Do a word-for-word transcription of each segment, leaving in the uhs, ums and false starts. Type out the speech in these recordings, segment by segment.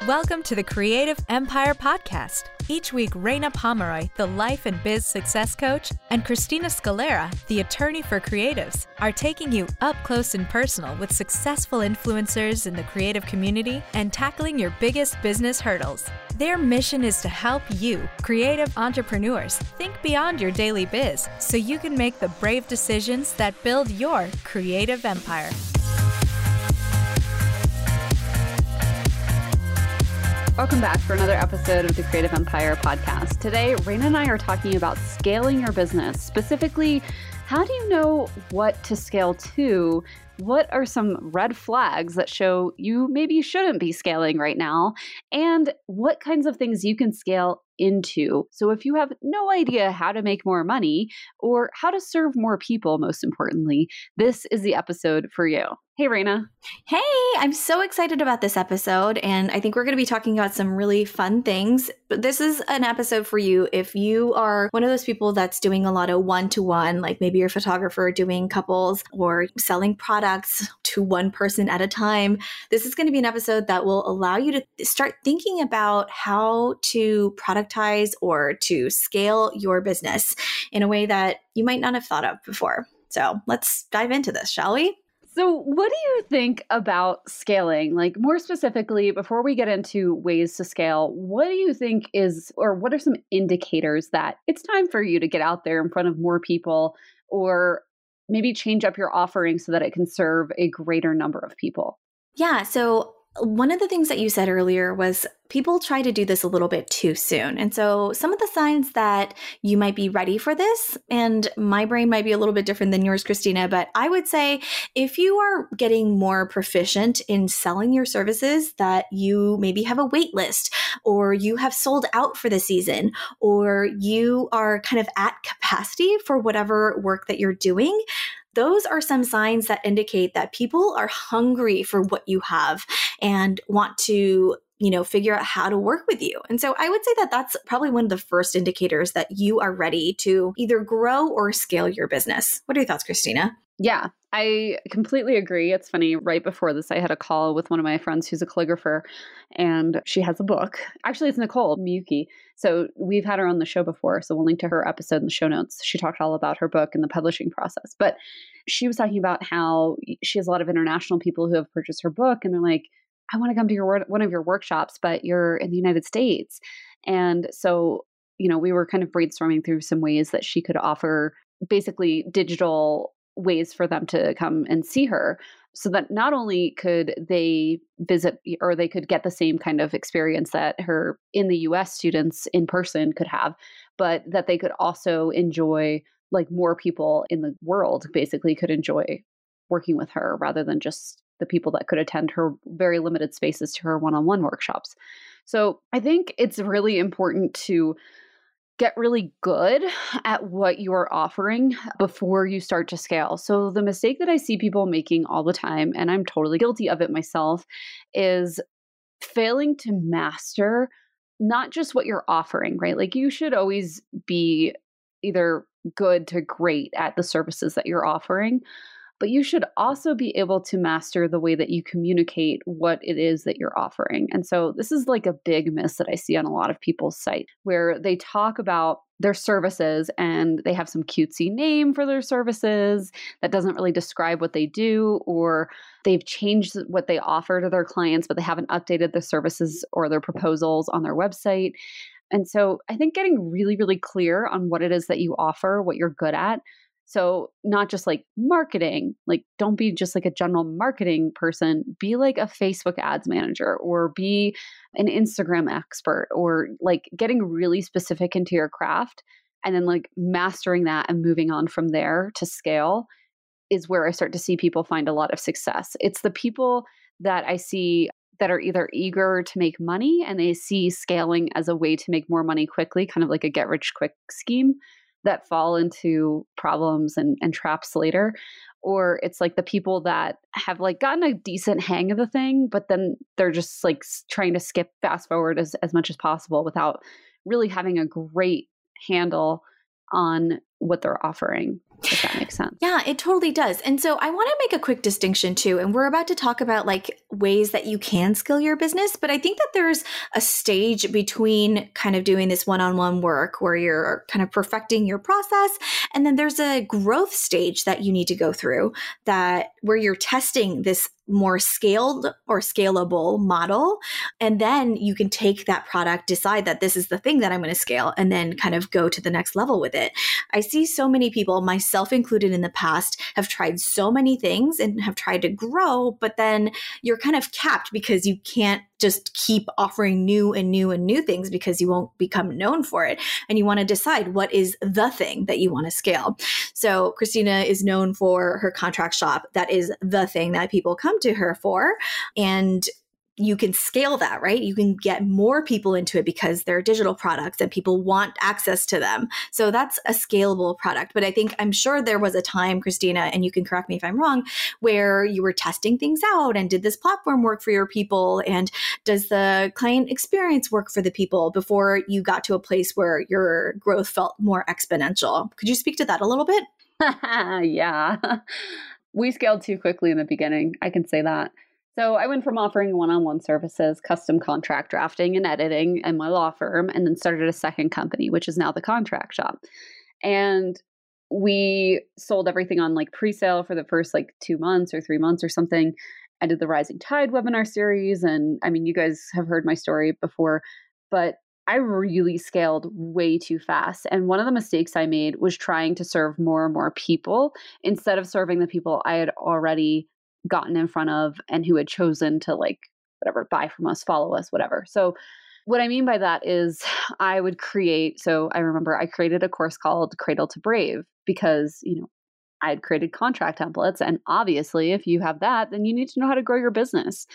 Welcome to the Creative Empire Podcast. Each week, Raina Pomeroy, the life and biz success coach, and Christina Scalera, the attorney for creatives, are taking you up close and personal with successful influencers in the creative community and tackling your biggest business hurdles. Their mission is to help you, creative entrepreneurs, think beyond your daily biz so you can make the brave decisions that build your creative empire. Welcome back for another episode of the Creative Empire Podcast. Today, Raina and I are talking about scaling your business. Specifically, how do you know what to scale to? What are some red flags that show you maybe shouldn't be scaling right now? And what kinds of things you can scale into? So if you have no idea how to make more money or how to serve more people, most importantly, this is the episode for you. Hey, Raina. Hey, I'm so excited about this episode, and I think we're going to be talking about some really fun things. But this is an episode for you if you are one of those people that's doing a lot of one-to-one, like maybe you're a photographer doing couples or selling products to one person at a time. This is going to be an episode that will allow you to start thinking about how to productize or to scale your business in a way that you might not have thought of before. So let's dive into this, shall we? So what do you think about scaling? Like more specifically, before we get into ways to scale, what do you think is, or what are some indicators that it's time for you to get out there in front of more people or maybe change up your offering so that it can serve a greater number of people? Yeah. So one of the things that you said earlier was people try to do this a little bit too soon. And so some of the signs that you might be ready for this, and my brain might be a little bit different than yours, Christina, but I would say if you are getting more proficient in selling your services, that you maybe have a wait list or you have sold out for the season, or you are kind of at capacity for whatever work that you're doing, those are some signs that indicate that people are hungry for what you have and want to, you know, figure out how to work with you. And so I would say that that's probably one of the first indicators that you are ready to either grow or scale your business. What are your thoughts, Christina? Yeah, I completely agree. It's funny. Right before this, I had a call with one of my friends who's a calligrapher, and she has a book. Actually, it's Nicole Miyuki. So we've had her on the show before. So we'll link to her episode in the show notes. She talked all about her book and the publishing process. But she was talking about how she has a lot of international people who have purchased her book, and they're like, I want to come to your one of your workshops, but you're in the United States. And so, you know, we were kind of brainstorming through some ways that she could offer basically digital ways for them to come and see her so that not only could they visit or they could get the same kind of experience that her in the U S students in person could have, but that they could also enjoy, like more people in the world basically could enjoy working with her rather than just the people that could attend her very limited spaces to her one-on-one workshops. So I think it's really important to get really good at what you're offering before you start to scale. So the mistake that I see people making all the time, and I'm totally guilty of it myself, is failing to master not just what you're offering, right? Like you should always be either good to great at the services that you're offering, but you should also be able to master the way that you communicate what it is that you're offering. And so this is like a big miss that I see on a lot of people's site where they talk about their services and they have some cutesy name for their services that doesn't really describe what they do, or they've changed what they offer to their clients, but they haven't updated the services or their proposals on their website. And so I think getting really, really clear on what it is that you offer, what you're good at. So not just like marketing, like don't be just like a general marketing person, be like a Facebook ads manager or be an Instagram expert, or like getting really specific into your craft and then like mastering that and moving on from there to scale is where I start to see people find a lot of success. It's the people that I see that are either eager to make money and they see scaling as a way to make more money quickly, kind of like a get rich quick scheme, that fall into problems and, and traps later. Or it's like the people that have like gotten a decent hang of the thing, but then they're just like trying to skip fast forward as, as much as possible without really having a great handle on what they're offering. if that makes sense. Yeah, it totally does. And so I want to make a quick distinction too. And we're about to talk about like ways that you can scale your business. But I think that there's a stage between kind of doing this one-on-one work where you're kind of perfecting your process. And then there's a growth stage that you need to go through that where you're testing this more scaled or scalable model. And then you can take that product, decide that this is the thing that I'm going to scale, and then kind of go to the next level with it. I see so many people, myself included in the past, have tried so many things and have tried to grow, but then you're kind of capped because you can't just keep offering new and new and new things because you won't become known for it. And you want to decide what is the thing that you want to scale. So Christina is known for her contract shop. That is the thing that people come to her for. And you can scale that, right? You can get more people into it because they're digital products and people want access to them. So that's a scalable product. But I think, I'm sure there was a time, Christina, and you can correct me if I'm wrong, where you were testing things out and did this platform work for your people? And does the client experience work for the people before you got to a place where your growth felt more exponential? Could you speak to that a little bit? Yeah. We scaled too quickly in the beginning. I can say that. So I went from offering one-on-one services, custom contract drafting and editing in my law firm, and then started a second company, which is now the contract shop. And we sold everything on like pre-sale for the first like two months or three months or something. I did the Rising Tide webinar series. And I mean, you guys have heard my story before, but I really scaled way too fast. And one of the mistakes I made was trying to serve more and more people instead of serving the people I had already gotten in front of and who had chosen to like, whatever, buy from us, follow us, whatever. So what I mean by that is I would create, so I remember I created a course called Cradle to Brave because, you know, I had created contract templates. And obviously if you have that, then you need to know how to grow your business.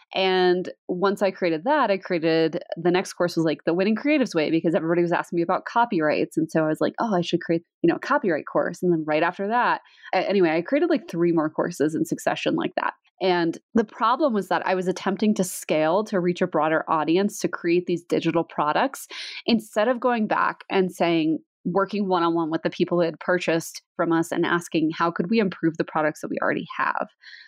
And once I created that, I created the next course was like the Winning Creatives Way because everybody was asking me about copyrights. And so I was like, oh, I should create, you know, a copyright course. And then right after that, anyway, I created like three more courses in succession like that. And the problem was that I was attempting to scale to reach a broader audience to create these digital products instead of going back and saying, working one-on-one with the people who had purchased from us and asking, how could we improve the products that we already have?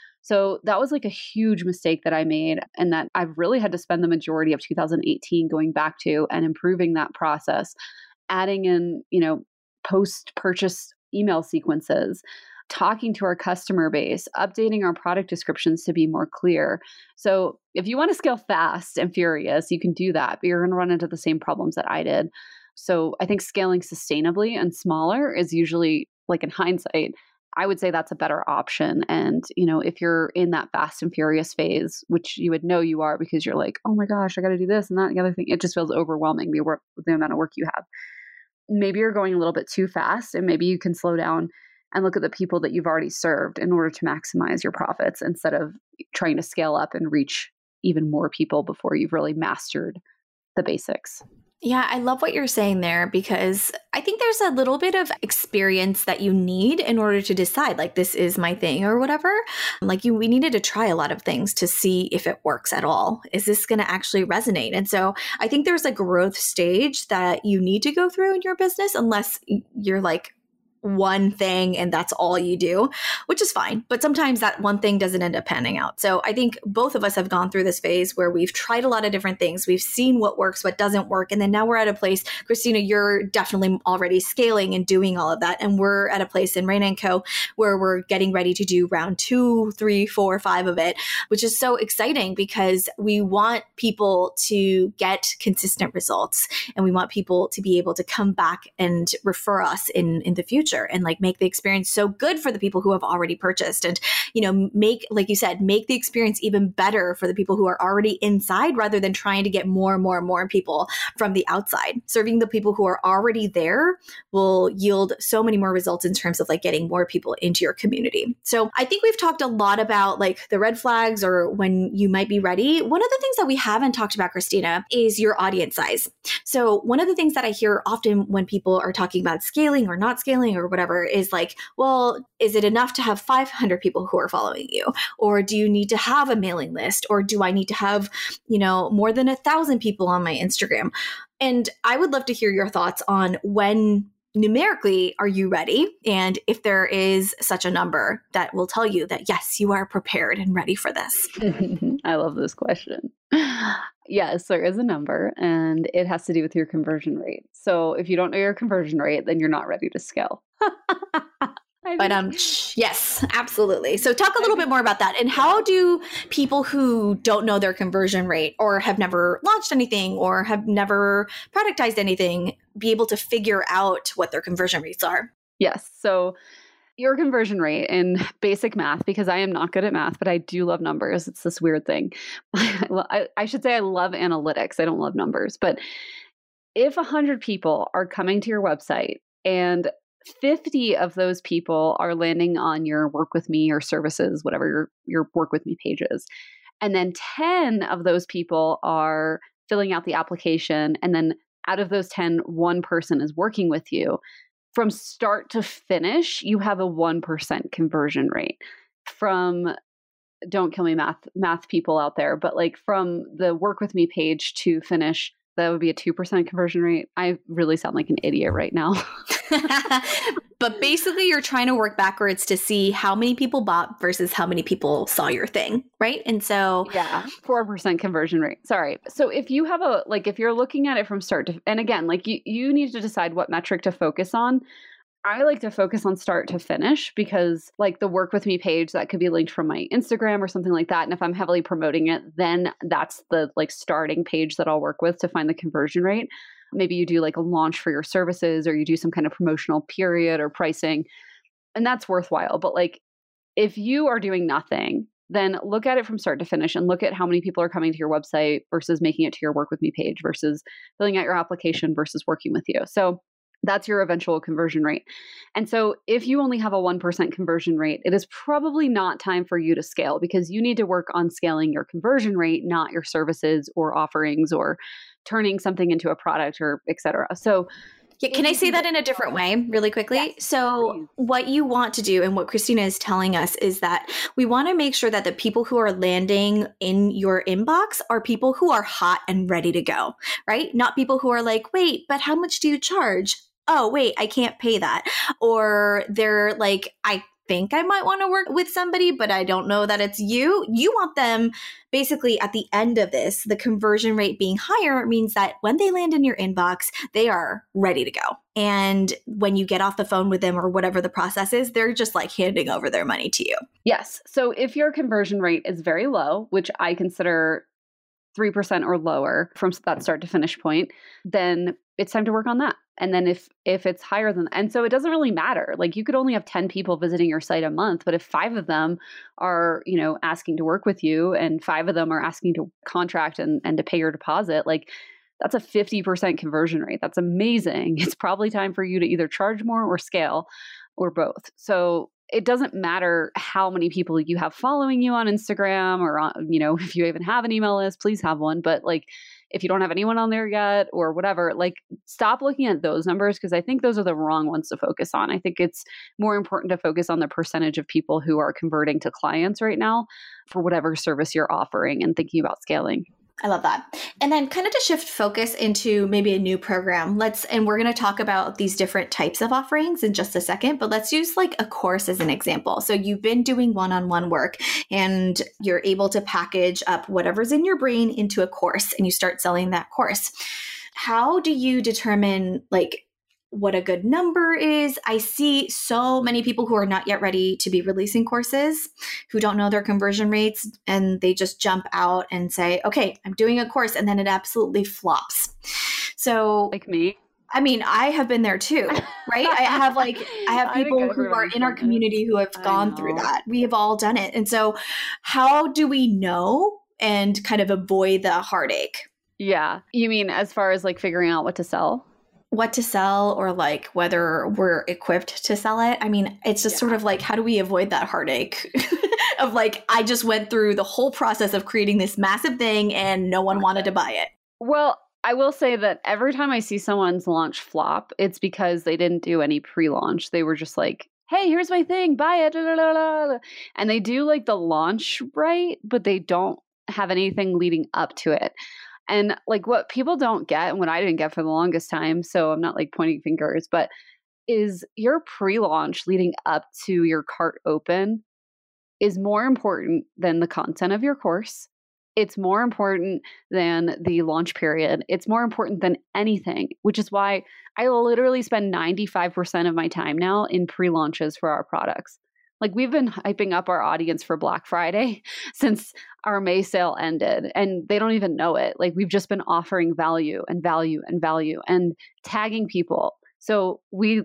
So that was like a huge mistake that I made and that I've really had to spend the majority of two thousand eighteen going back to and improving that process, adding in, you know, post-purchase email sequences, talking to our customer base, updating our product descriptions to be more clear. So if you want to scale fast and furious, you can do that, but you're going to run into the same problems that I did. So I think scaling sustainably and smaller is usually, like in hindsight, I would say that's a better option. And, you know, if you're in that fast and furious phase, which you would know you are because you're like, oh my gosh, I got to do this and that and the other thing, it just feels overwhelming, the, work, the amount of work you have. Maybe you're going a little bit too fast and maybe you can slow down and look at the people that you've already served in order to maximize your profits instead of trying to scale up and reach even more people before you've really mastered the basics. Yeah, I love what you're saying there because I think there's a little bit of experience that you need in order to decide like this is my thing or whatever. Like you, we needed to try a lot of things to see if it works at all. Is this going to actually resonate? And so I think there's a growth stage that you need to go through in your business unless you're like one thing and that's all you do, which is fine. But sometimes that one thing doesn't end up panning out. So I think both of us have gone through this phase where we've tried a lot of different things. We've seen what works, what doesn't work. And then now we're at a place, Christina, you're definitely already scaling and doing all of that. And we're at a place in Raina and Co. where we're getting ready to do round two, three, four, five of it, which is so exciting because we want people to get consistent results and we want people to be able to come back and refer us in, in the future. And like make the experience so good for the people who have already purchased and, you know, make, like you said, make the experience even better for the people who are already inside rather than trying to get more and more and more people from the outside. Serving the people who are already there will yield so many more results in terms of like getting more people into your community. So I think we've talked a lot about like the red flags or when you might be ready. One of the things that we haven't talked about, Christina, is your audience size. So one of the things that I hear often when people are talking about scaling or not scaling or whatever is like, well, is it enough to have five hundred people who are following you? Or do you need to have a mailing list? Or do I need to have, you know, more than a thousand people on my Instagram? And I would love to hear your thoughts on when numerically, are you ready? And if there is such a number that will tell you that, yes, you are prepared and ready for this. I love this question. Yes, there is a number, and it has to do with your conversion rate. So if you don't know your conversion rate, then you're not ready to scale. But um, yes, absolutely. So talk a little bit more about that. And how do people who don't know their conversion rate or have never launched anything or have never productized anything be able to figure out what their conversion rates are? Yes. So your conversion rate in basic math, because I am not good at math, but I do love numbers. It's this weird thing. I, I should say I love analytics. I don't love numbers. But if one hundred people are coming to your website and fifty of those people are landing on your Work With Me or services, whatever your, your Work With Me page is, and then ten of those people are filling out the application, and then out of those ten, one person is working with you, from start to finish, you have a one percent conversion rate. From, don't kill me math math people out there, but like from the Work With Me page to finish, that would be a two percent conversion rate. I really sound like an idiot right now. But basically, you're trying to work backwards to see how many people bought versus how many people saw your thing, right? And so, yeah, four percent conversion rate. Sorry. So if you have a, like, if you're looking at it from start to, and again, like you, you need to decide what metric to focus on. I like to focus on start to finish because like the Work With Me page, that could be linked from my Instagram or something like that. And if I'm heavily promoting it, then that's the like starting page that I'll work with to find the conversion rate. Maybe you do like a launch for your services or you do some kind of promotional period or pricing, and that's worthwhile. But like if you are doing nothing, then look at it from start to finish and look at how many people are coming to your website versus making it to your Work With Me page versus filling out your application versus working with you. So that's your eventual conversion rate. And so if you only have a one percent conversion rate, it is probably not time for you to scale because you need to work on scaling your conversion rate, not your services or offerings or turning something into a product or et cetera. So yeah, can I say that in a different way really quickly? Yes, so please. What you want to do and what Christina is telling us is that we want to make sure that the people who are landing in your inbox are people who are hot and ready to go, right? Not people who are like, wait, but how much do you charge? Oh, wait, I can't pay that. Or they're like, I think I might want to work with somebody, but I don't know that it's you. You want them basically at the end of this, the conversion rate being higher means that when they land in your inbox, they are ready to go. And when you get off the phone with them or whatever the process is, they're just like handing over their money to you. Yes. So if your conversion rate is very low, which I consider three percent or lower from that start to finish point, then it's time to work on that. And then if if it's higher than, and so it doesn't really matter. Like you could only have ten people visiting your site a month, but if five of them are, you know, asking to work with you and five of them are asking to contract and, and to pay your deposit, like that's a fifty percent conversion rate. That's amazing. It's probably time for you to either charge more or scale or both. So it doesn't matter how many people you have following you on Instagram or, on, you know, if you even have an email list, please have one. But like, if you don't have anyone on there yet or whatever, like stop looking at those numbers because I think those are the wrong ones to focus on. I think it's more important to focus on the percentage of people who are converting to clients right now for whatever service you're offering and thinking about scaling. I love that. And then kind of to shift focus into maybe a new program, let's, and we're going to talk about these different types of offerings in just a second, but let's use like a course as an example. So you've been doing one-on-one work and you're able to package up whatever's in your brain into a course and you start selling that course. How do you determine like what a good number is? I see so many people who are not yet ready to be releasing courses, who don't know their conversion rates, and they just jump out and say, okay, I'm doing a course, and then it absolutely flops. So like me. I mean, I have been there too, right? I have like, I have people I who are in our community who have gone through that. We have all done it. And so how do we know and kind of avoid the heartache? Yeah. You mean as far as like figuring out what to sell? What to sell or like whether we're equipped to sell it. I mean, it's just yeah. sort of like, how do we avoid that heartache of like, I just went through the whole process of creating this massive thing and no one wanted to buy it. Well, I will say that every time I see someone's launch flop, it's because they didn't do any pre-launch. They were just like, hey, here's my thing, buy it. Da, da, da, da. And they do like the launch right, but they don't have anything leading up to it. And like what people don't get and what I didn't get for the longest time, so I'm not like pointing fingers, but is your pre-launch leading up to your cart open is more important than the content of your course. It's more important than the launch period. It's more important than anything, which is why I literally spend ninety-five percent of my time now in pre-launches for our products. Like we've been hyping up our audience for Black Friday since our May sale ended, and they don't even know it. Like we've just been offering value and value and value and tagging people. So we,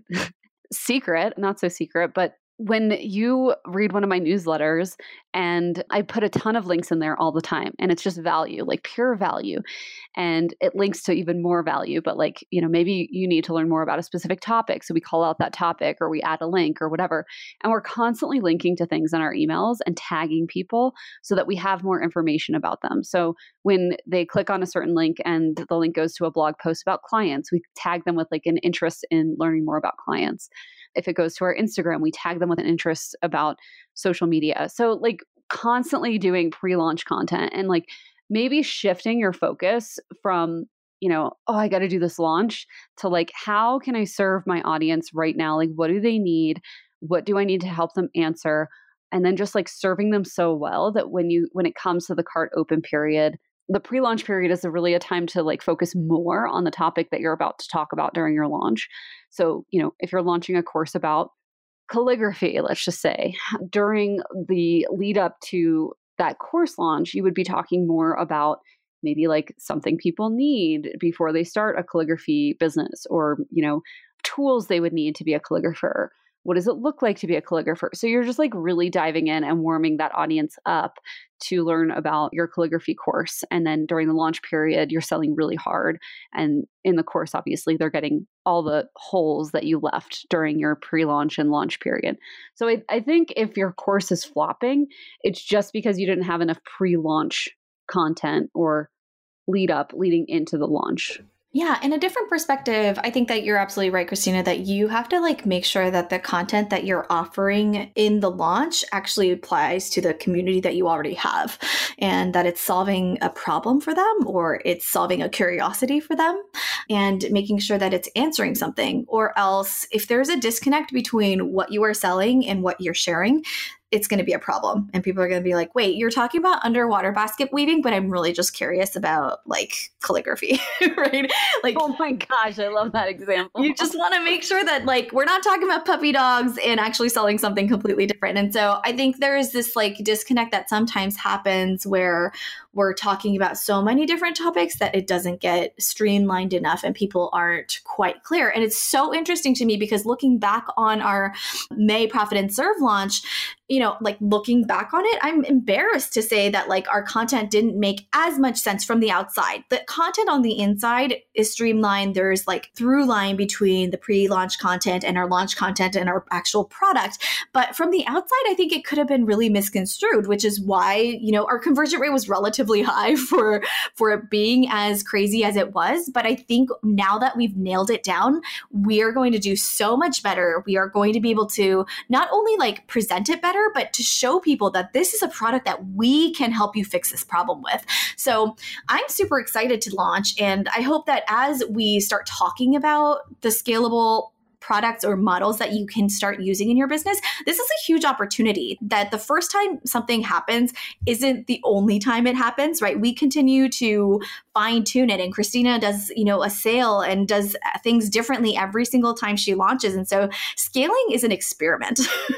secret, not so secret, but when you read one of my newsletters, and I put a ton of links in there all the time, and it's just value, like pure value. And it links to even more value, but like, you know, maybe you need to learn more about a specific topic. So we call out that topic or we add a link or whatever. And we're constantly linking to things in our emails and tagging people so that we have more information about them. So when they click on a certain link and the link goes to a blog post about clients, we tag them with like an interest in learning more about clients. If it goes to our Instagram, we tag them with an interest about social media. So like constantly doing pre-launch content and like maybe shifting your focus from, you know, oh, I got to do this launch to like, how can I serve my audience right now? Like, what do they need? What do I need to help them answer? And then just like serving them so well that when you, when it comes to the cart open period, the pre-launch period is a really a time to like focus more on the topic that you're about to talk about during your launch. So, you know, if you're launching a course about calligraphy, let's just say, during the lead up to that course launch, you would be talking more about maybe like something people need before they start a calligraphy business, or, you know, tools they would need to be a calligrapher. What does it look like to be a calligrapher? So you're just like really diving in and warming that audience up to learn about your calligraphy course. And then during the launch period, you're selling really hard. And in the course, obviously, they're getting all the holes that you left during your pre-launch and launch period. So I, I think if your course is flopping, it's just because you didn't have enough pre-launch content or lead up leading into the launch. Yeah. In a different perspective, I think that you're absolutely right, Christina, that you have to like make sure that the content that you're offering in the launch actually applies to the community that you already have, and that it's solving a problem for them, or it's solving a curiosity for them, and making sure that it's answering something. Or else if there's a disconnect between what you are selling and what you're sharing, it's going to be a problem. And people are going to be like, wait, you're talking about underwater basket weaving, but I'm really just curious about like calligraphy, right? Like, oh my gosh, I love that example. You just want to make sure that like, we're not talking about puppy dogs and actually selling something completely different. And so I think there is this like disconnect that sometimes happens where we're talking about so many different topics that it doesn't get streamlined enough and people aren't quite clear. And it's so interesting to me because looking back on our May Profit and Serve launch, you know, like looking back on it, I'm embarrassed to say that like our content didn't make as much sense from the outside. The content on the inside is streamlined. There's like through line between the pre-launch content and our launch content and our actual product. But from the outside, I think it could have been really misconstrued, which is why, you know, our conversion rate was relatively high for, for it being as crazy as it was. But I think now that we've nailed it down, we are going to do so much better. We are going to be able to not only like present it better, but to show people that this is a product that we can help you fix this problem with. So I'm super excited to launch. And I hope that as we start talking about the scalable products or models that you can start using in your business, this is a huge opportunity that the first time something happens isn't the only time it happens, right? We continue to fine tune it. And Christina does, you know, a sale and does things differently every single time she launches. And so scaling is an experiment.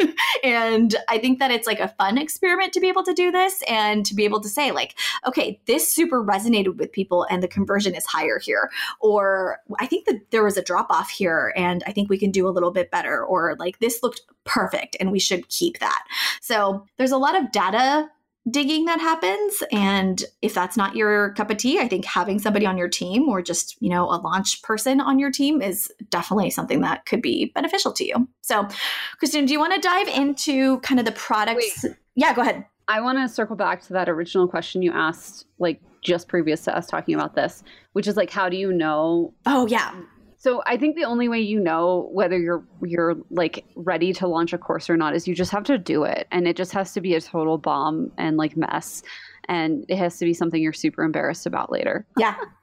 And I think that it's like a fun experiment to be able to do this and to be able to say like, okay, this super resonated with people and the conversion is higher here. Or I think that there was a drop off here and I think we can do a little bit better, or like this looked perfect and we should keep that. So there's a lot of data digging that happens. And if that's not your cup of tea, I think having somebody on your team or just, you know, a launch person on your team is definitely something that could be beneficial to you. So Christina, do you want to dive into kind of the products? Wait. Yeah, go ahead. I want to circle back to that original question you asked, like just previous to us talking about this, which is like, how do you know? Oh, yeah. So I think the only way you know whether you're you're like ready to launch a course or not is you just have to do it. And it just has to be a total bomb and like mess. And it has to be something you're super embarrassed about later. Yeah.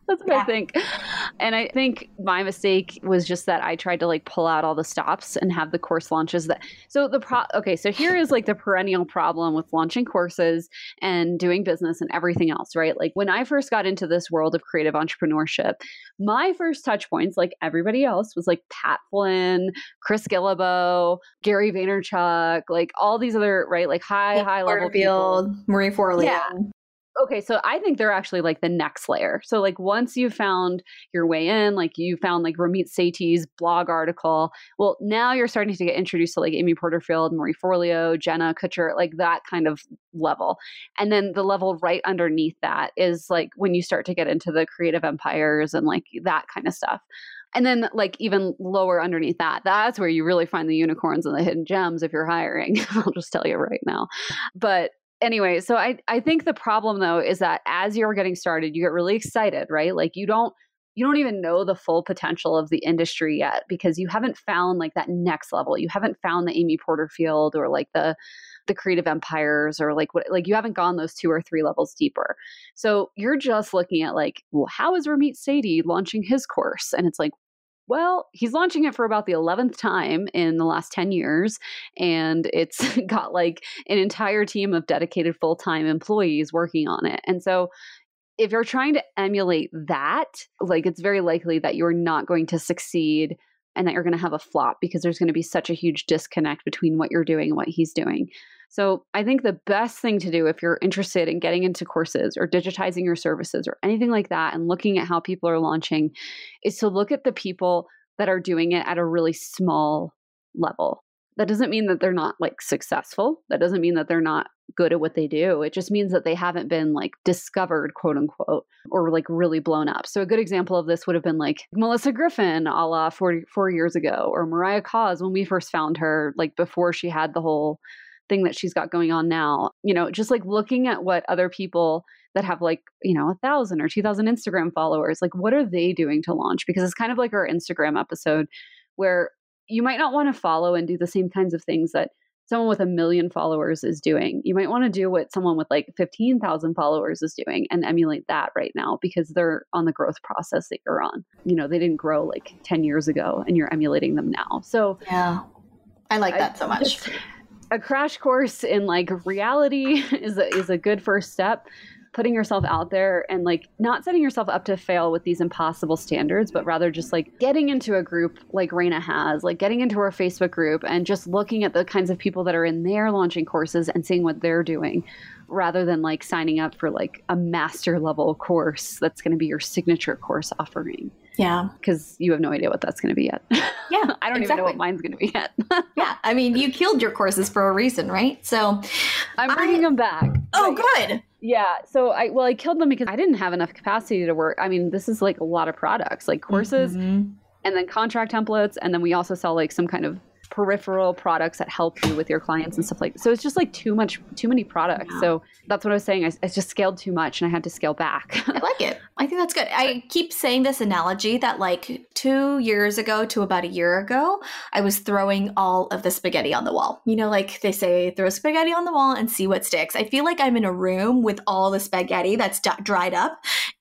That's what yeah. I think. And I think my mistake was just that I tried to like pull out all the stops and have the course launches that, so the pro, okay, so here is like the perennial problem with launching courses and doing business and everything else, right? Like when I first got into this world of creative entrepreneurship, my first touch points, like everybody else, was like Pat Flynn, Chris Guillebeau, Gary Vaynerchuk, like all these other, right? Like high, like high level people. Marie Forleo. Yeah. Okay, so I think they're actually like the next layer. So like once you found your way in, like you found like Ramit Sethi's blog article, well, now you're starting to get introduced to like Amy Porterfield, Marie Forleo, Jenna Kutcher, like that kind of level. And then the level right underneath that is like when you start to get into the creative empires and like that kind of stuff. And then like even lower underneath that, that's where you really find the unicorns and the hidden gems if you're hiring. I'll just tell you right now. But anyway, so I, I think the problem though is that as you're getting started, you get really excited, right? Like you don't you don't even know the full potential of the industry yet because you haven't found like that next level. You haven't found the Amy Porterfield or like the the creative empires or like what like you haven't gone those two or three levels deeper. So you're just looking at like, well, how is Ramit Sethi launching his course? And it's like, well, he's launching it for about the eleventh time in the last ten years. And it's got like an entire team of dedicated full-time employees working on it. And so if you're trying to emulate that, like it's very likely that you're not going to succeed and that you're going to have a flop because there's going to be such a huge disconnect between what you're doing and what he's doing. So I think the best thing to do if you're interested in getting into courses or digitizing your services or anything like that and looking at how people are launching is to look at the people that are doing it at a really small level. That doesn't mean that they're not like successful. That doesn't mean that they're not good at what they do. It just means that they haven't been like discovered, quote unquote, or like really blown up. So a good example of this would have been like Melissa Griffin, a la forty-four years ago, or Mariah Cause when we first found her, like before she had the whole thing that she's got going on now. You know, just like looking at what other people that have like, you know, a thousand or two thousand Instagram followers, like what are they doing to launch? Because it's kind of like our Instagram episode where you might not want to follow and do the same kinds of things that someone with a million followers is doing. You might want to do what someone with like fifteen thousand followers is doing and emulate that right now because they're on the growth process that you're on. You know, they didn't grow like ten years ago and you're emulating them now. So yeah, I like that I, so much. Just, a crash course in like reality is a, is a good first step. Putting yourself out there and like not setting yourself up to fail with these impossible standards, but rather just like getting into a group like Raina has, like getting into our Facebook group and just looking at the kinds of people that are in there launching courses and seeing what they're doing rather than like signing up for like a master level course that's going to be your signature course offering. Yeah. Because you have no idea what that's going to be yet. Yeah. I don't exactly. even know what mine's going to be yet. Yeah. I mean, you killed your courses for a reason, right? So I'm bringing I, them back. Oh, good. Yeah. So I, well, I killed them because I didn't have enough capacity to work. I mean, this is like a lot of products, like courses mm-hmm. and then contract templates. And then we also sell like some kind of peripheral products that help you with your clients and stuff like that. So it's just like too much, too many products. Yeah. So that's what I was saying. I, I just scaled too much and I had to scale back. I like it. I think that's good. I keep saying this analogy that like two years ago to about a year ago, I was throwing all of the spaghetti on the wall. You know, like they say, throw spaghetti on the wall and see what sticks. I feel like I'm in a room with all the spaghetti that's d- dried up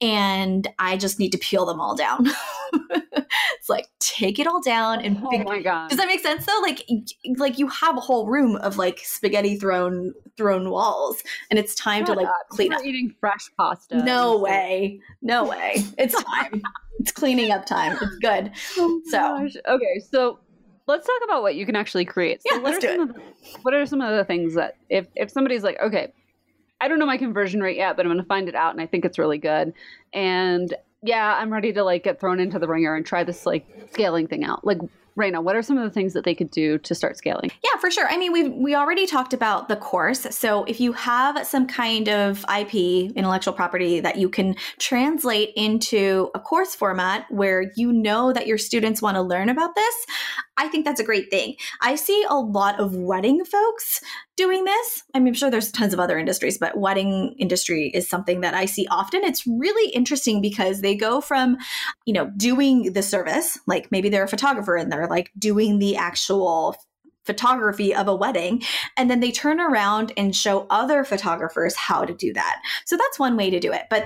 and I just need to peel them all down. It's like, take it all down and oh my God. Does that make sense though? Like, like you have a whole room of like spaghetti thrown, thrown walls and it's time Shut to like up. clean You're up. Eating fresh pasta. No way. No way. It's time. It's cleaning up time. It's good. Oh so, gosh. Okay. So let's talk about what you can actually create. So yeah, what let's are do some it. Of the, what are some of the things that if, if somebody's like, okay, I don't know my conversion rate yet, but I'm going to find it out and I think it's really good. And yeah, I'm ready to like get thrown into the ringer and try this like scaling thing out. Like, Raina, what are some of the things that they could do to start scaling? Yeah, for sure. I mean, we we already talked about the course. So if you have some kind of I P, intellectual property, that you can translate into a course format where you know that your students want to learn about this, I think that's a great thing. I see a lot of wedding folks doing this. I mean, I'm sure there's tons of other industries, but wedding industry is something that I see often. It's really interesting because they go from, you know, doing the service, like maybe they're a photographer and they're like doing the actual photography of a wedding, and then they turn around and show other photographers how to do that. So that's one way to do it. But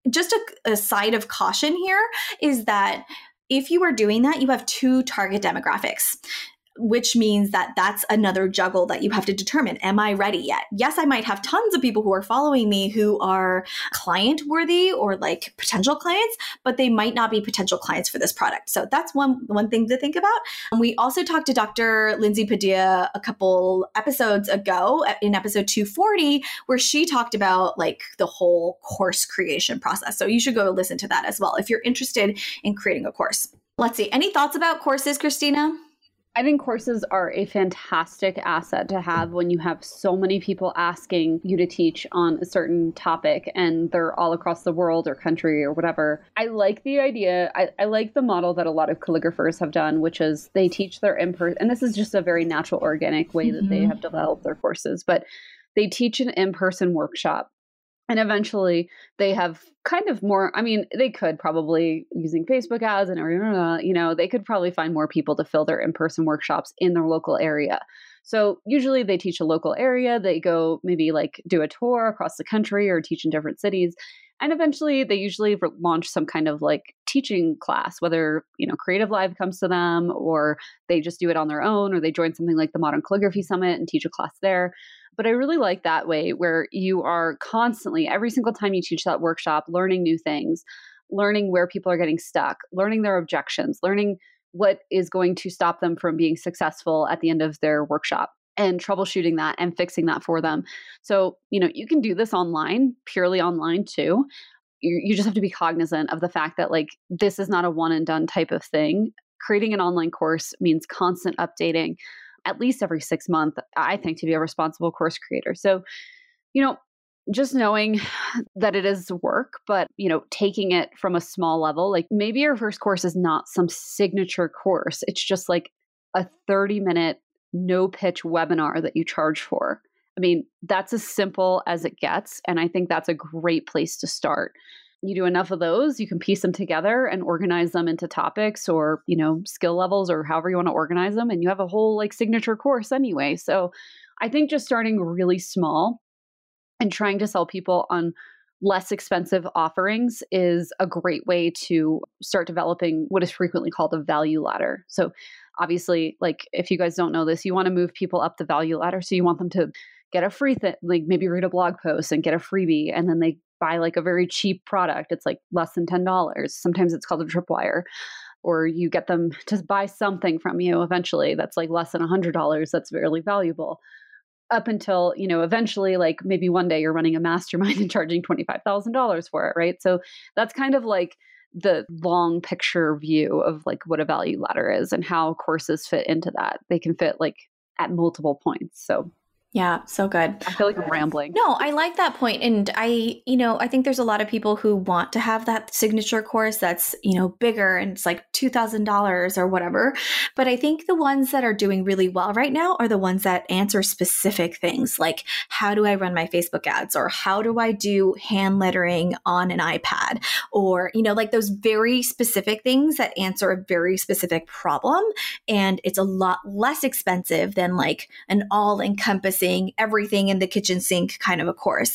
just a, a side of caution here is that if you are doing that, you have two target demographics, which means that that's another juggle that you have to determine. Am I ready yet? Yes, I might have tons of people who are following me who are client worthy or like potential clients, but they might not be potential clients for this product. So that's one, one thing to think about. And we also talked to Doctor Lindsay Padilla a couple episodes ago in episode two forty, where she talked about like the whole course creation process. So you should go listen to that as well if you're interested in creating a course. Let's see. Any thoughts about courses, Christina? I think courses are a fantastic asset to have when you have so many people asking you to teach on a certain topic and they're all across the world or country or whatever. I like the idea. I, I like the model that a lot of calligraphers have done, which is they teach their in-person, and this is just a very natural, organic way that mm-hmm. they have developed their courses, but they teach an in-person workshop. And eventually they have kind of more, I mean, they could probably using Facebook ads and, you know, they could probably find more people to fill their in-person workshops in their local area. So usually they teach a local area, they go maybe like do a tour across the country or teach in different cities. And eventually they usually launch some kind of like teaching class, whether, you know, Creative Live comes to them or they just do it on their own or they join something like the Modern Calligraphy Summit and teach a class there. But I really like that way where you are constantly, every single time you teach that workshop, learning new things, learning where people are getting stuck, learning their objections, learning what is going to stop them from being successful at the end of their workshop and troubleshooting that and fixing that for them. So, you know, you can do this online, purely online too. You, you just have to be cognizant of the fact that like, this is not a one and done type of thing. Creating an online course means constant updating, at least every six months, I think, to be a responsible course creator. So, you know, just knowing that it is work, but, you know, taking it from a small level, like maybe your first course is not some signature course. It's just like a thirty minute no pitch webinar that you charge for. I mean, that's as simple as it gets. And I think that's a great place to start. You do enough of those, you can piece them together and organize them into topics or, you know, skill levels or however you want to organize them. And you have a whole like signature course anyway. So I think just starting really small and trying to sell people on less expensive offerings is a great way to start developing what is frequently called a value ladder. So obviously, like if you guys don't know this, you want to move people up the value ladder. So you want them to get a free thing, like maybe read a blog post and get a freebie, and then they buy like a very cheap product. It's like less than ten dollars. Sometimes it's called a tripwire. Or you get them to buy something from you eventually that's like less than one hundred dollars. That's really valuable. Up until, you know, eventually, like maybe one day you're running a mastermind and charging twenty-five thousand dollars for it, right? So that's kind of like the long picture view of like what a value ladder is and how courses fit into that. They can fit like at multiple points. So yeah, so good. I feel like I'm rambling. No, I like that point. And I, you know, I think there's a lot of people who want to have that signature course that's, you know, bigger and it's like two thousand dollars or whatever. But I think the ones that are doing really well right now are the ones that answer specific things like, how do I run my Facebook ads? Or how do I do hand lettering on an iPad? Or, you know, like those very specific things that answer a very specific problem. And it's a lot less expensive than like an all-encompassing everything in the kitchen sink kind of a course.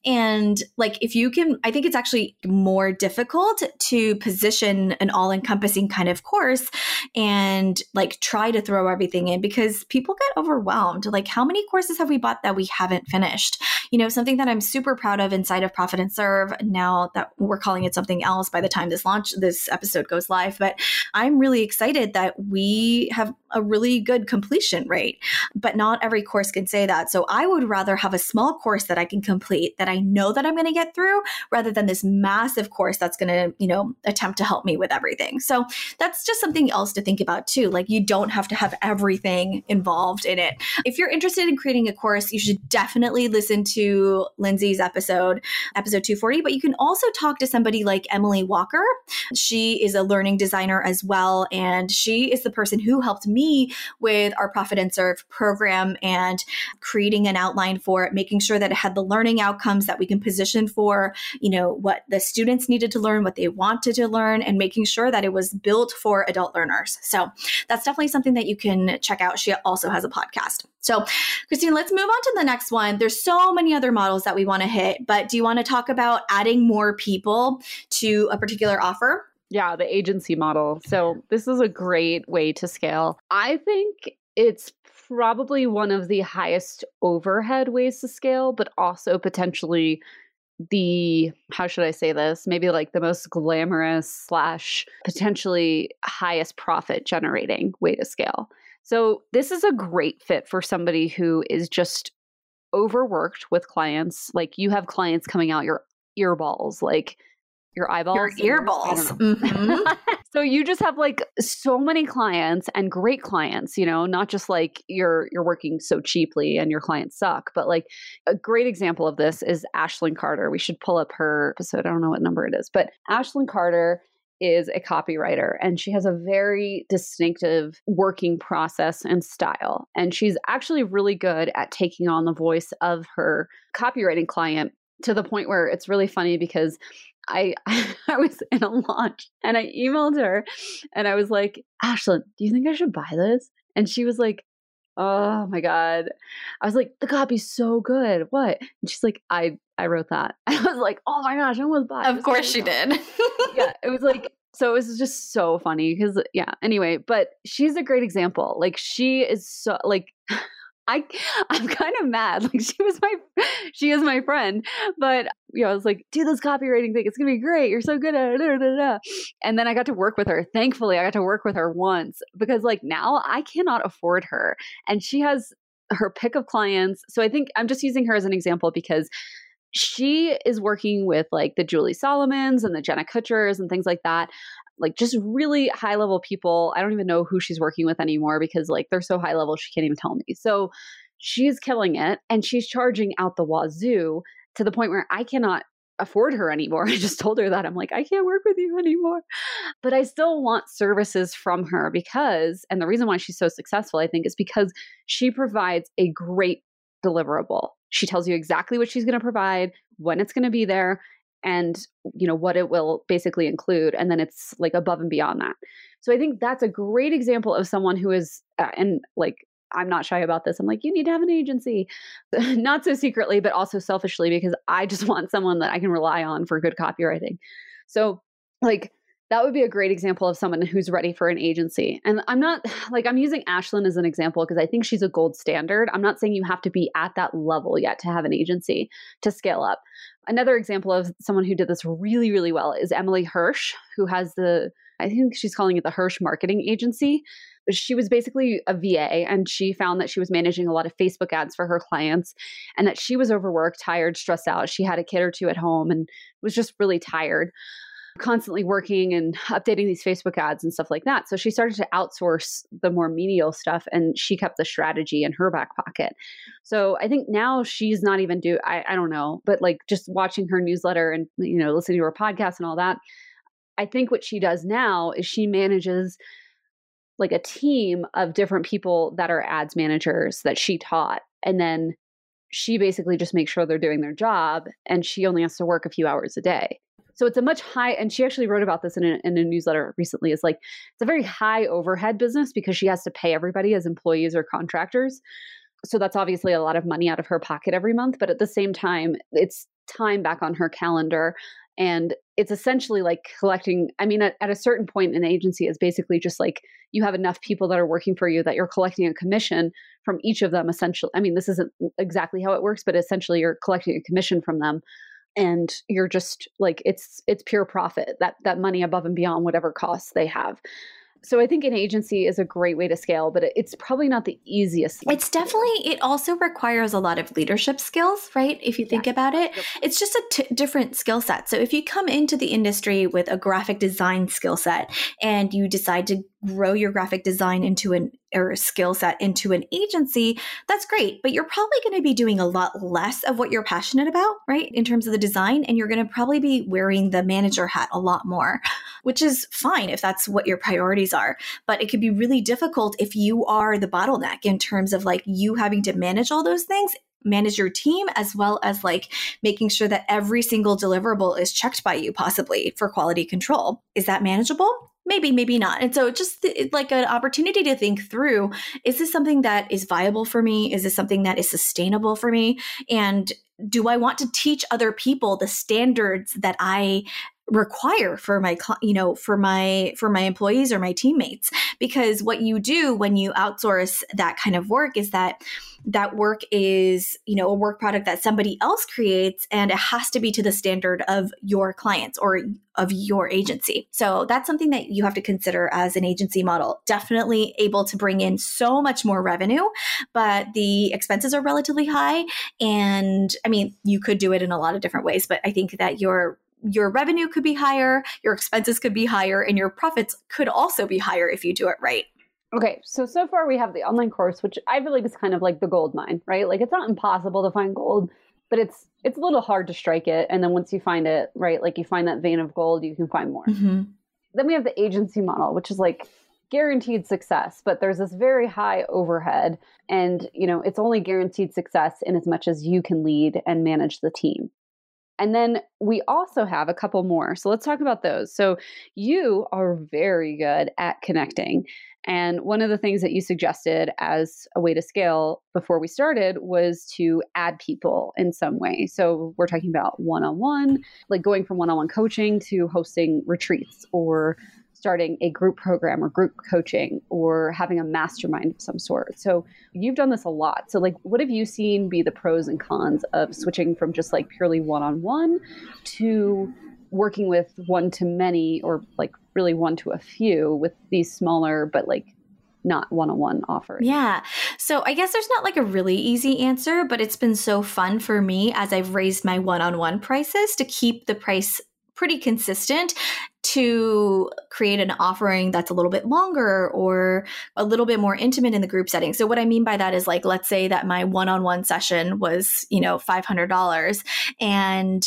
And like, if you can, I think it's actually more difficult to position an all-encompassing kind of course and like try to throw everything in because people get overwhelmed. Like, how many courses have we bought that we haven't finished? You know, something that I'm super proud of inside of Profit and Serve, now that we're calling it something else by the time this launch, this episode goes live, but I'm really excited that we have a really good completion rate, but not every course can say that. So I would rather have a small course that I can complete that I know that I'm going to get through rather than this massive course that's going to, you know, attempt to help me with everything. So that's just something else to think about too. Like, you don't have to have everything involved in it. If you're interested in creating a course, you should definitely listen to Lindsay's episode, episode two forty, but you can also talk to somebody like Emily Walker. She is a learning designer as well. And she is the person who helped me with our Profit and Serve program and creating an outline for it, making sure that it had the learning outcomes programs that we can position for, you know, what the students needed to learn, what they wanted to learn, and making sure that it was built for adult learners. So that's definitely something that you can check out. She also has a podcast. So Christine, let's move on to the next one. There's so many other models that we want to hit, but do you want to talk about adding more people to a particular offer? Yeah, the agency model. So this is a great way to scale. I think it's probably one of the highest overhead ways to scale, but also potentially the, how should I say this? Maybe like the most glamorous slash potentially highest profit generating way to scale. So this is a great fit for somebody who is just overworked with clients. Like you have clients coming out your earballs, like your eyeballs. Your earballs. Mm-hmm. So you just have like so many clients and great clients, you know, not just like you're you're working so cheaply and your clients suck, but like a great example of this is Ashlyn Carter. We should pull up her episode. I don't know what number it is, but Ashlyn Carter is a copywriter and she has a very distinctive working process and style. And she's actually really good at taking on the voice of her copywriting client to the point where it's really funny because I I was in a launch and I emailed her and I was like, Ashlyn, do you think I should buy this? And she was like, oh my God. I was like, the copy's so good. What? And she's like, I, I wrote that. I was like, oh my gosh, I almost bought it. Of course she did. Yeah. It was like, so it was just so funny because yeah, anyway, but she's a great example. Like she is so like, I, I'm kind of mad. Like she was my, she is my friend, but you know, I was like, do this copywriting thing. It's going to be great. You're so good at it. Da, da, da. And then I got to work with her. Thankfully, I got to work with her once because like now I cannot afford her and she has her pick of clients. So I think I'm just using her as an example because she is working with like the Julie Solomons and the Jenna Kutchers and things like that. Like just really high level people. I don't even know who she's working with anymore because like they're so high level, she can't even tell me. So she's killing it and she's charging out the wazoo to the point where I cannot afford her anymore. I just told her that. I'm like, I can't work with you anymore. But I still want services from her because, and the reason why she's so successful, I think, is because she provides a great deliverable. She tells you exactly what she's going to provide, when it's going to be there, and you know what it will basically include, and then it's like above and beyond that. So I think that's a great example of someone who is uh, and like I'm not shy about this. I'm like, you need to have an agency, not so secretly, but also selfishly, because I just want someone that I can rely on for good copywriting. So like that would be a great example of someone who's ready for an agency. And I'm not like, I'm using Ashlyn as an example because I think she's a gold standard. I'm not saying you have to be at that level yet to have an agency to scale up. Another example of someone who did this really, really well is Emily Hirsch, who has the, I think she's calling it the Hirsch Marketing Agency. She was basically a V A and she found that she was managing a lot of Facebook ads for her clients and that she was overworked, tired, stressed out. She had a kid or two at home and was just really tired, constantly working and updating these Facebook ads and stuff like that. So she started to outsource the more menial stuff and she kept the strategy in her back pocket. So I think now she's not even do, I, I don't know, but like just watching her newsletter and, you know, listening to her podcast and all that, I think what she does now is she manages like a team of different people that are ads managers that she taught. And then she basically just makes sure they're doing their job and she only has to work a few hours a day. So it's a much high, and she actually wrote about this in a, in a newsletter recently, is like, it's a very high overhead business because she has to pay everybody as employees or contractors. So that's obviously a lot of money out of her pocket every month. But at the same time, it's time back on her calendar. And it's essentially like collecting, I mean, at, at a certain point, an agency is basically just like you have enough people that are working for you that you're collecting a commission from each of them, essentially. I mean, this isn't exactly how it works, but essentially you're collecting a commission from them. And you're just like, it's it's pure profit, that that money above and beyond whatever costs they have. So I think an agency is a great way to scale, but it's probably not the easiest. It's definitely, it also requires a lot of leadership skills, right? If you think yeah. about it, it's just a t- different skill set. So if you come into the industry with a graphic design skill set and you decide to grow your graphic design into an or skill set into an agency, that's great. But you're probably going to be doing a lot less of what you're passionate about, right? In terms of the design, and you're going to probably be wearing the manager hat a lot more, which is fine if that's what your priorities are. But it could be really difficult if you are the bottleneck in terms of like you having to manage all those things manage your team, as well as like making sure that every single deliverable is checked by you, possibly for quality control. Is that manageable? Maybe, maybe not. And so just th- like an opportunity to think through, is this something that is viable for me? Is this something that is sustainable for me? And do I want to teach other people the standards that I require for my, you know, for my, for my employees or my teammates? Because what you do when you outsource that kind of work is that that work is, you know, a work product that somebody else creates, and it has to be to the standard of your clients or of your agency. So that's something that you have to consider as an agency model. Definitely able to bring in so much more revenue, but the expenses are relatively high. And I mean, you could do it in a lot of different ways, but I think that your your revenue could be higher, your expenses could be higher, and your profits could also be higher if you do it right. Okay, so so far we have the online course, which I feel like is kind of like the gold mine, right? Like it's not impossible to find gold, but it's it's a little hard to strike it. And then once you find it, right, like you find that vein of gold, you can find more. Mm-hmm. Then we have the agency model, which is like guaranteed success, but there's this very high overhead, and you know it's only guaranteed success in as much as you can lead and manage the team. And then we also have a couple more. So let's talk about those. So you are very good at connecting. And one of the things that you suggested as a way to scale before we started was to add people in some way. So we're talking about one-on-one, like going from one-on-one coaching to hosting retreats, or starting a group program or group coaching, or having a mastermind of some sort. So you've done this a lot. So like, what have you seen be the pros and cons of switching from just like purely one-on-one to working with one to many, or like really one to a few with these smaller, but like not one-on-one offers? Yeah. So I guess there's not like a really easy answer, but it's been so fun for me as I've raised my one-on-one prices to keep the price pretty consistent, to create an offering that's a little bit longer or a little bit more intimate in the group setting. So what I mean by that is, like, let's say that my one-on-one session was, you know, five hundred dollars, and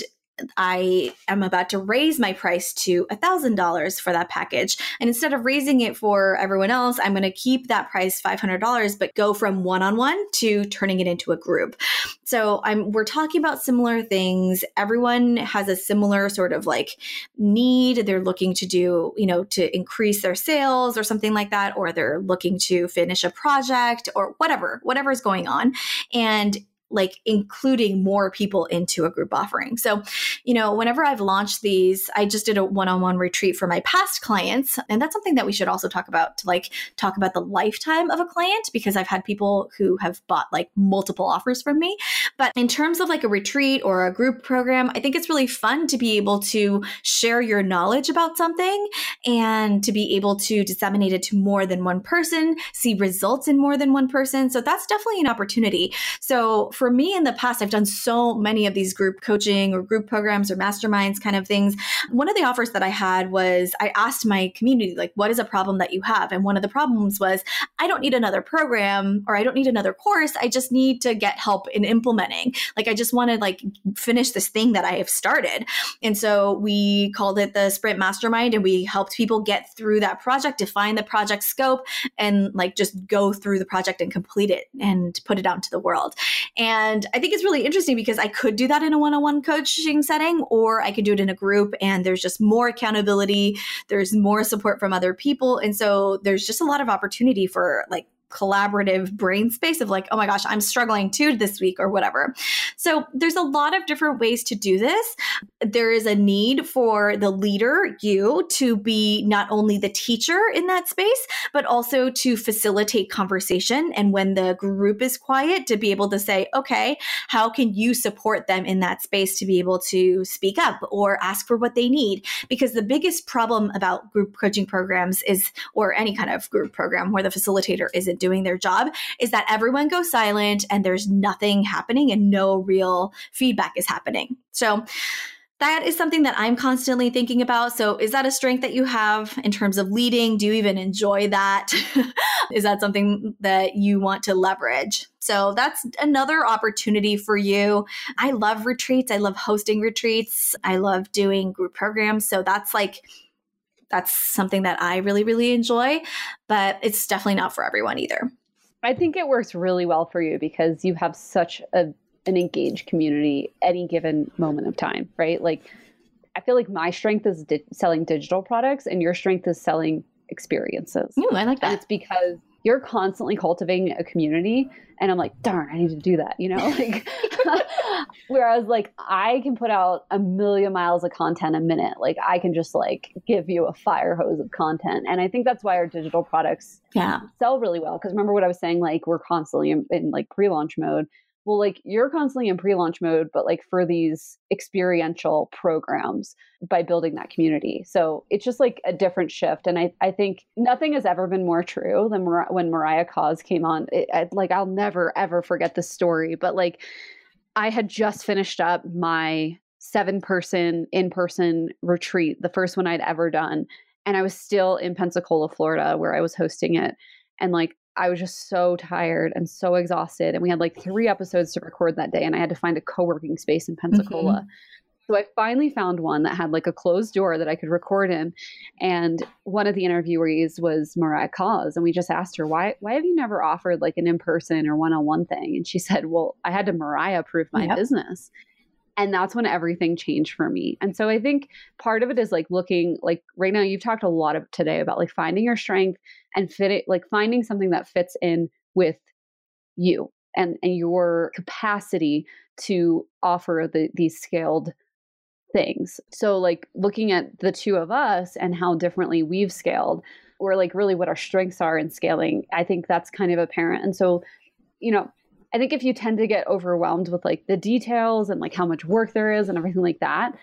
I am about to raise my price to one thousand dollars for that package. And instead of raising it for everyone else, I'm going to keep that price five hundred dollars, but go from one-on-one to turning it into a group. So I'm, we're talking about similar things. Everyone has a similar sort of like need. They're looking to do, you know, to increase their sales or something like that, or they're looking to finish a project or whatever, whatever is going on. And like including more people into a group offering. So, you know, whenever I've launched these, I just did a one-on-one retreat for my past clients. And that's something that we should also talk about, to like talk about the lifetime of a client, because I've had people who have bought like multiple offers from me. But in terms of like a retreat or a group program, I think it's really fun to be able to share your knowledge about something and to be able to disseminate it to more than one person, see results in more than one person. So that's definitely an opportunity. So for me in the past, I've done so many of these group coaching or group programs or masterminds kind of things. One of the offers that I had was, I asked my community, like, what is a problem that you have? And one of the problems was, I don't need another program, or I don't need another course. I just need to get help in implementing. Like, I just want to like finish this thing that I have started. And so we called it the Sprint Mastermind, and we helped people get through that project, define the project scope, and like just go through the project and complete it and put it out into the world. And And I think it's really interesting because I could do that in a one-on-one coaching setting, or I could do it in a group, and there's just more accountability. There's more support from other people. And so there's just a lot of opportunity for like collaborative brain space of like, oh my gosh, I'm struggling too this week or whatever. So there's a lot of different ways to do this. There is a need for the leader, you, to be not only the teacher in that space, but also to facilitate conversation. And when the group is quiet, to be able to say, okay, how can you support them in that space to be able to speak up or ask for what they need? Because the biggest problem about group coaching programs is, or any kind of group program where the facilitator isn't doing their job, is that everyone goes silent and there's nothing happening and no real feedback is happening. So that is something that I'm constantly thinking about. So is that a strength that you have in terms of leading? Do you even enjoy that? Is that something that you want to leverage? So that's another opportunity for you. I love retreats. I love hosting retreats. I love doing group programs. So that's like, that's something that I really, really enjoy, but it's definitely not for everyone either. I think it works really well for you because you have such a an engaged community any given moment of time, right? Like, I feel like my strength is di- selling digital products and your strength is selling experiences. Ooh, I like that. And it's because you're constantly cultivating a community. And I'm like, darn, I need to do that, you know? Like, whereas like I can put out a million miles of content a minute. Like I can just like give you a fire hose of content. And I think that's why our digital products yeah. sell really well. Because remember what I was saying, like we're constantly in, in like pre-launch mode. Well, like you're constantly in pre-launch mode, but like for these experiential programs by building that community. So it's just like a different shift. And I, I think nothing has ever been more true than Mar- when Mariah Cause came on. It, I, like I'll never, ever forget this story. But like I had just finished up my seven person in-person retreat, the first one I'd ever done. And I was still in Pensacola, Florida, where I was hosting it. And like, I was just so tired and so exhausted. And we had like three episodes to record that day. And I had to find a co-working space in Pensacola. Mm-hmm. So I finally found one that had like a closed door that I could record in. And one of the interviewees was Mariah Cause. And we just asked her, why, why have you never offered like an in-person or one-on-one thing? And she said, well, I had to Mariah proof my yep. business. And that's when everything changed for me. And so I think part of it is like looking like right now, you've talked a lot of today about like finding your strength and fit it, like finding something that fits in with you and, and your capacity to offer the, these scaled things. So like looking at the two of us and how differently we've scaled or like really what our strengths are in scaling, I think that's kind of apparent. And so, you know, I think if you tend to get overwhelmed with like the details and like how much work there is and everything like that,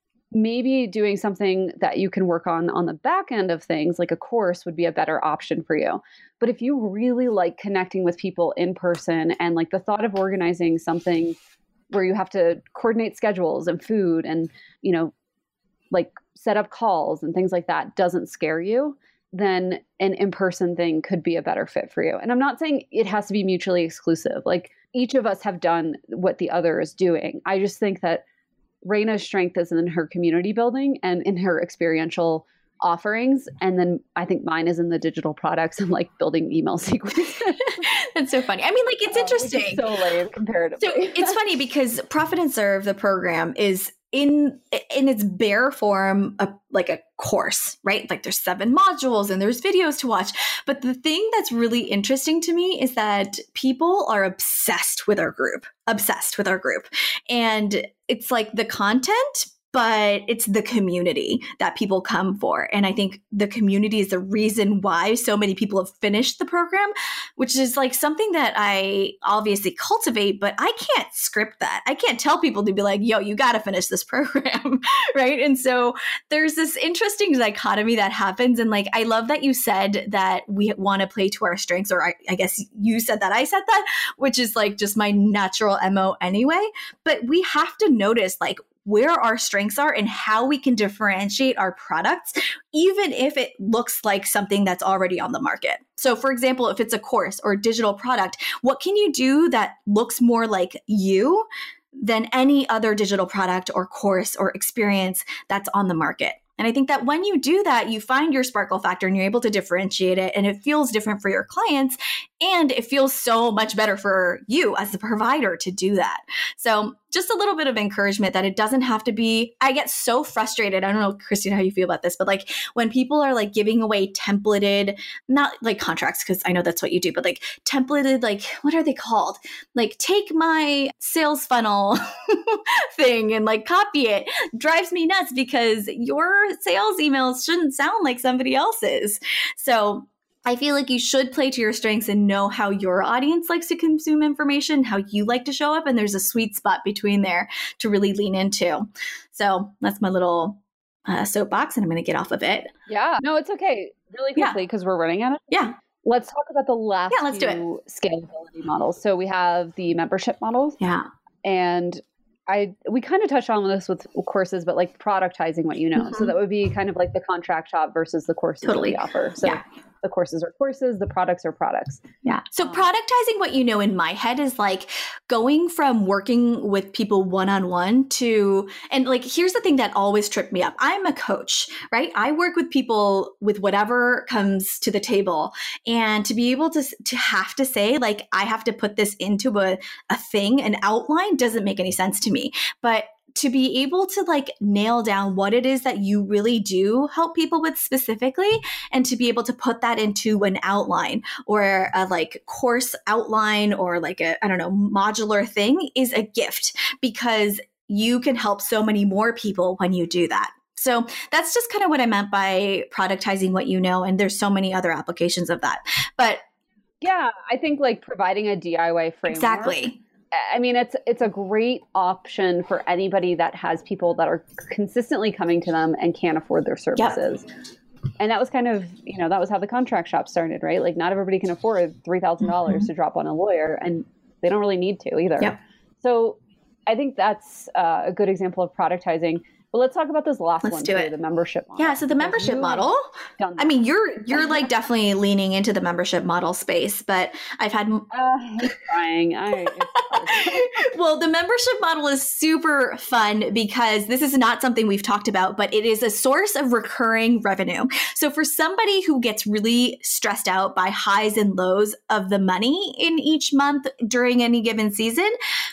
maybe doing something that you can work on on the back end of things, like a course would be a better option for you. But if you really like connecting with people in person and like the thought of organizing something where you have to coordinate schedules and food and, you know, like set up calls and things like that doesn't scare you, then an in-person thing could be a better fit for you. And I'm not saying it has to be mutually exclusive. Like each of us have done what the other is doing. I just think that Raina's strength is in her community building and in her experiential offerings. And then I think mine is in the digital products and like building email sequences. That's so funny. I mean, like, it's interesting. So lame comparatively. So it's funny because Profit and Serve, the program, is in in its bare form, a, like a course, right? Like there's seven modules and there's videos to watch. But the thing that's really interesting to me is that people are obsessed with our group, obsessed with our group. And it's like the content, but it's the community that people come for. And I think the community is the reason why so many people have finished the program, which is like something that I obviously cultivate, but I can't script that. I can't tell people to be like, yo, you got to finish this program, right? And so there's this interesting dichotomy that happens. And like, I love that you said that we want to play to our strengths, or I, I guess you said that, I said that, which is like just my natural M O anyway. But we have to notice like, where our strengths are and how we can differentiate our products, even if it looks like something that's already on the market. So for example, if it's a course or a digital product, what can you do that looks more like you than any other digital product or course or experience that's on the market? And I think that when you do that, you find your sparkle factor and you're able to differentiate it, and it feels different for your clients, and it feels so much better for you as the provider to do that. So just a little bit of encouragement that it doesn't have to be, I get so frustrated. I don't know, Christina, how you feel about this, but like when people are like giving away templated, not like contracts, because I know that's what you do, but like templated, like what are they called? Like take my sales funnel thing and like copy it, drives me nuts because your sales emails shouldn't sound like somebody else's. So I feel like you should play to your strengths and know how your audience likes to consume information, how you like to show up. And there's a sweet spot between there to really lean into. So that's my little uh, soapbox, and I'm going to get off of it. Yeah, no, it's okay. Really quickly, because yeah. we're running out of Yeah. Let's talk about the last yeah, let's few do it. scalability models. So we have the membership models. Yeah. And I we kind of touched on this with courses, but like productizing what you know. Mm-hmm. So that would be kind of like the contract shop versus the courses totally. that we offer. So yeah. The courses are courses, the products are products. Yeah. So um, productizing what you know in my head is like going from working with people one-on-one to, and like, here's the thing that always tripped me up. I'm a coach, right? I work with people with whatever comes to the table. And to be able to, to have to say, like, I have to put this into a, a thing, an outline doesn't make any sense to me. But to be able to like nail down what it is that you really do help people with specifically, and to be able to put that into an outline or a like course outline or like a, I don't know, modular thing is a gift, because you can help so many more people when you do that. So that's just kind of what I meant by productizing what you know. And there's so many other applications of that. But yeah, I think like providing a D I Y framework. Exactly. I mean, it's it's a great option for anybody that has people that are consistently coming to them and can't afford their services. Yep. And that was kind of, you know, that was how the contract shop started, right? Like not everybody can afford three thousand dollars mm-hmm. to drop on a lawyer, and they don't really need to either. Yep. So I think that's uh, a good example of productizing. But let's talk about this last let's one too, it. the membership model. Yeah, so the membership you model, I mean, you're you're like definitely leaning into the membership model space, but I've had uh, I'm trying. I Well, the membership model is super fun because this is not something we've talked about, but it is a source of recurring revenue. So for somebody who gets really stressed out by highs and lows of the money in each month during any given season,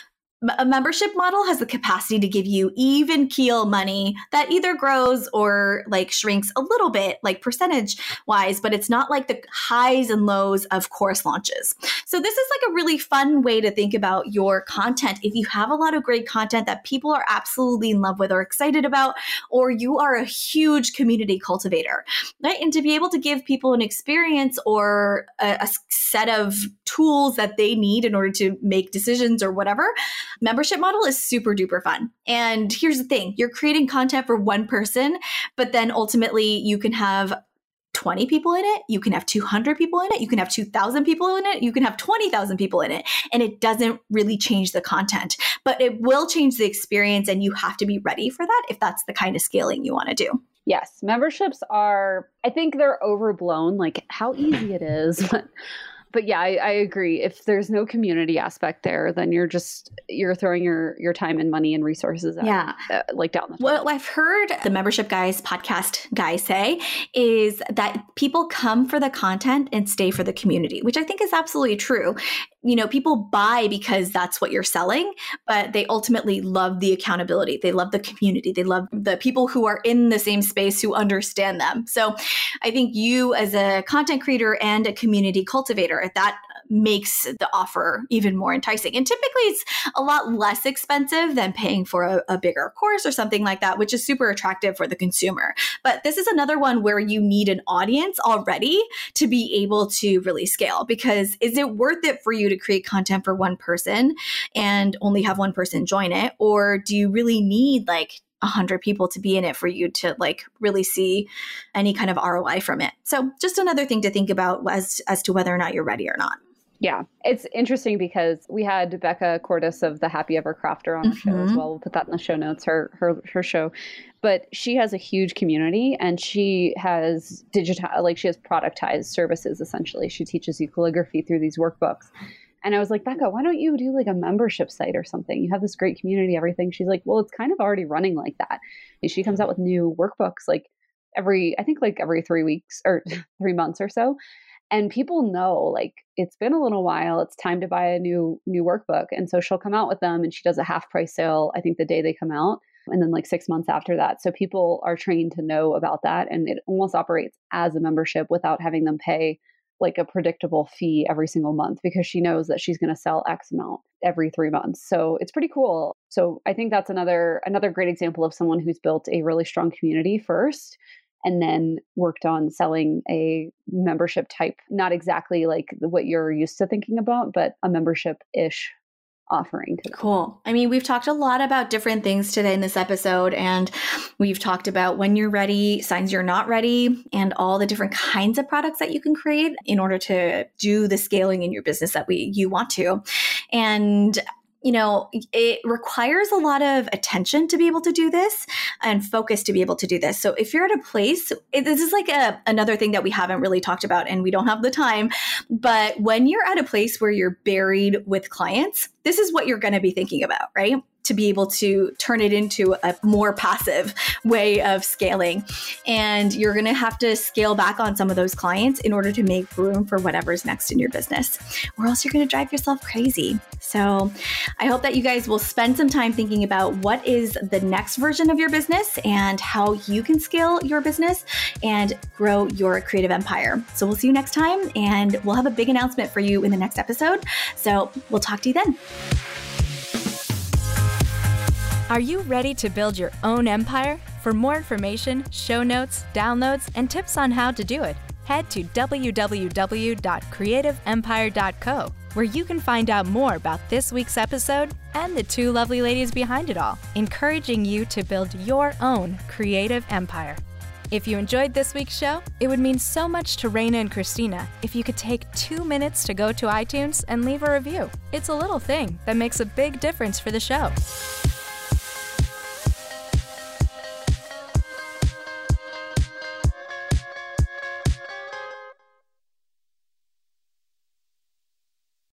a membership model has the capacity to give you even keel money that either grows or like shrinks a little bit, like percentage wise, but it's not like the highs and lows of course launches. So this is like a really fun way to think about your content. If you have a lot of great content that people are absolutely in love with or excited about, or you are a huge community cultivator, right? And to be able to give people an experience or a, a set of tools that they need in order to make decisions or whatever, membership model is super duper fun. And here's the thing, you're creating content for one person, but then ultimately you can have twenty people in it, you can have two hundred people in it, you can have two thousand people in it, you can have twenty thousand people in it, and it doesn't really change the content, but it will change the experience, and you have to be ready for that if that's the kind of scaling you want to do. Yes, memberships are, I think they're overblown, like how easy it is. But yeah, I, I agree. If there's no community aspect there, then you're just, you're throwing your, your time and money and resources out, yeah. uh, like down the What I've heard the Membership Guys podcast guys say is that people come for the content and stay for the community, which I think is absolutely true. You know, people buy because that's what you're selling, but they ultimately love the accountability. They love the community. They love the people who are in the same space who understand them. So I think you as a content creator and a community cultivator, that makes the offer even more enticing. And typically it's a lot less expensive than paying for a, a bigger course or something like that, which is super attractive for the consumer. But this is another one where you need an audience already to be able to really scale, because is it worth it for you to create content for one person and only have one person join it? Or do you really need like a hundred people to be in it for you to like really see any kind of R O I from it? So just another thing to think about as, as to whether or not you're ready or not. Yeah, it's interesting because we had Becca Cordes of the Happy Ever Crafter on our mm-hmm. show as well. We'll put that in the show notes, her her her show. But she has a huge community, and she has digital, like she has productized services essentially. She teaches you calligraphy through these workbooks. And I was like, Becca, why don't you do like a membership site or something? You have this great community, everything. She's like, well, it's kind of already running like that. And she comes out with new workbooks like every, I think like every three weeks or three months or so. And people know, like, it's been a little while. It's time to buy a new new workbook. And so she'll come out with them, and she does a half price sale, I think the day they come out, and then like six months after that. So people are trained to know about that. And it almost operates as a membership without having them pay like a predictable fee every single month, because she knows that she's going to sell X amount every three months. So it's pretty cool. So I think that's another another great example of someone who's built a really strong community first, and then worked on selling a membership type, not exactly like what you're used to thinking about, but a membership-ish offering. To cool. I mean, we've talked a lot about different things today in this episode, and we've talked about when you're ready, signs you're not ready, and all the different kinds of products that you can create in order to do the scaling in your business that we you want to. And you know, it requires a lot of attention to be able to do this and focus to be able to do this. So if you're at a place, it, this is like a, another thing that we haven't really talked about and we don't have the time, but when you're at a place where you're buried with clients, this is what you're going to be thinking about, right? To be able to turn it into a more passive way of scaling. And you're going to have to scale back on some of those clients in order to make room for whatever's next in your business, or else you're going to drive yourself crazy. So I hope that you guys will spend some time thinking about what is the next version of your business and how you can scale your business and grow your creative empire. So we'll see you next time, and we'll have a big announcement for you in the next episode. So we'll talk to you then. Are you ready to build your own empire? For more information, show notes, downloads, and tips on how to do it, head to w w w dot creative empire dot co, where you can find out more about this week's episode and the two lovely ladies behind it all, encouraging you to build your own creative empire. If you enjoyed this week's show, it would mean so much to Raina and Christina if you could take two minutes to go to iTunes and leave a review. It's a little thing that makes a big difference for the show.